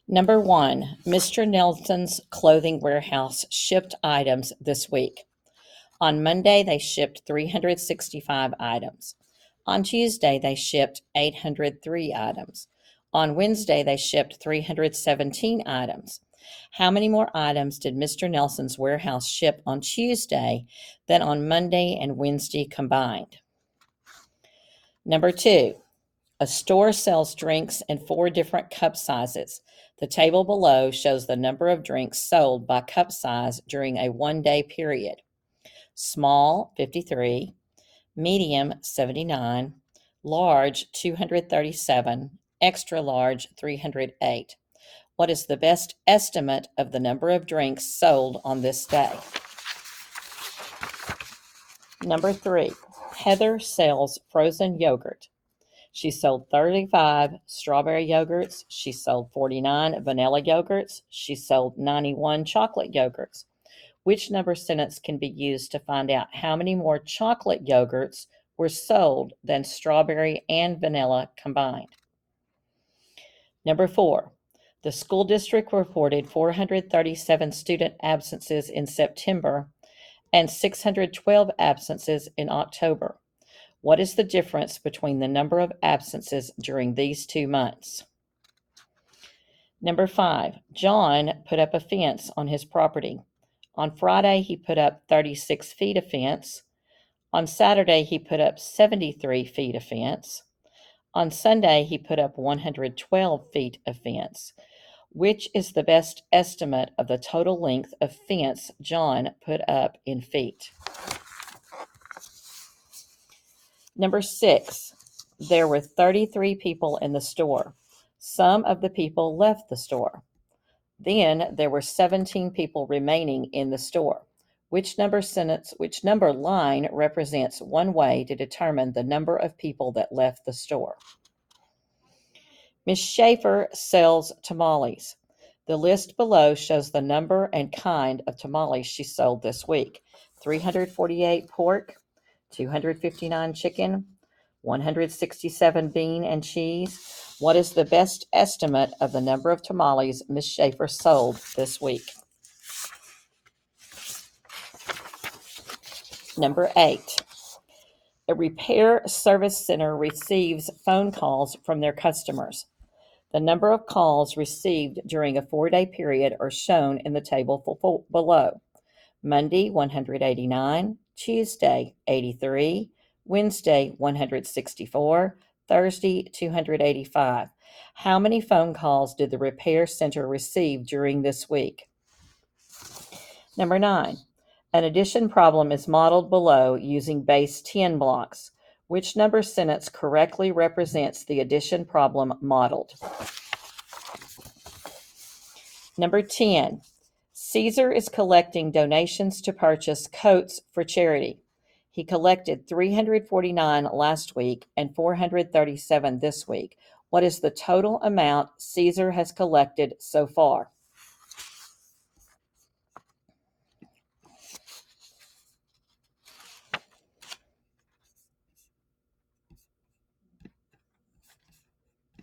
Number 1, Mr. Nelson's Clothing Warehouse shipped items this week. On Monday, they shipped 365 items. On Tuesday, they shipped 803 items. On Wednesday, they shipped 317 items. How many more items did Mr. Nelson's warehouse ship on Tuesday than on Monday and Wednesday combined? Number 2, a store sells drinks in 4 different cup sizes. The table below shows the number of drinks sold by cup size during a one-day period. Small, 53, medium, 79, large, 237, extra large, 308. What is the best estimate of the number of drinks sold on this day? Number 3, Heather sells frozen yogurt. She sold 35 strawberry yogurts. She sold 49 vanilla yogurts. She sold 91 chocolate yogurts. Which number sentence can be used to find out how many more chocolate yogurts were sold than strawberry and vanilla combined? Number 4, the school district reported 437 student absences in September and 612 absences in October. What is the difference between the number of absences during these 2 months? Number 5, John put up a fence on his property. On Friday, he put up 36 feet of fence. On Saturday, he put up 73 feet of fence. On Sunday, he put up 112 feet of fence. Which is the best estimate of the total length of fence John put up in feet? Number 6, there were 33 people in the store. Some of the people left the store. Then there were 17 people remaining in the store. Which number line represents one way to determine the number of people that left the store? Ms. Schaefer sells tamales. The list below shows the number and kind of tamales she sold this week. 348 pork, 259 chicken, 167 bean and cheese. What is the best estimate of the number of tamales Ms. Schaefer sold this week? Number 8, a repair service center receives phone calls from their customers. The number of calls received during a 4-day period are shown in the table below. Monday, 189, Tuesday, 83, Wednesday, 164, Thursday, 285. How many phone calls did the repair center receive during this week? Number 9, an addition problem is modeled below using base 10 blocks. Which number sentence correctly represents the addition problem modeled? Number 10, Caesar is collecting donations to purchase coats for charity. He collected 349 last week and 437 this week. What is the total amount Caesar has collected so far?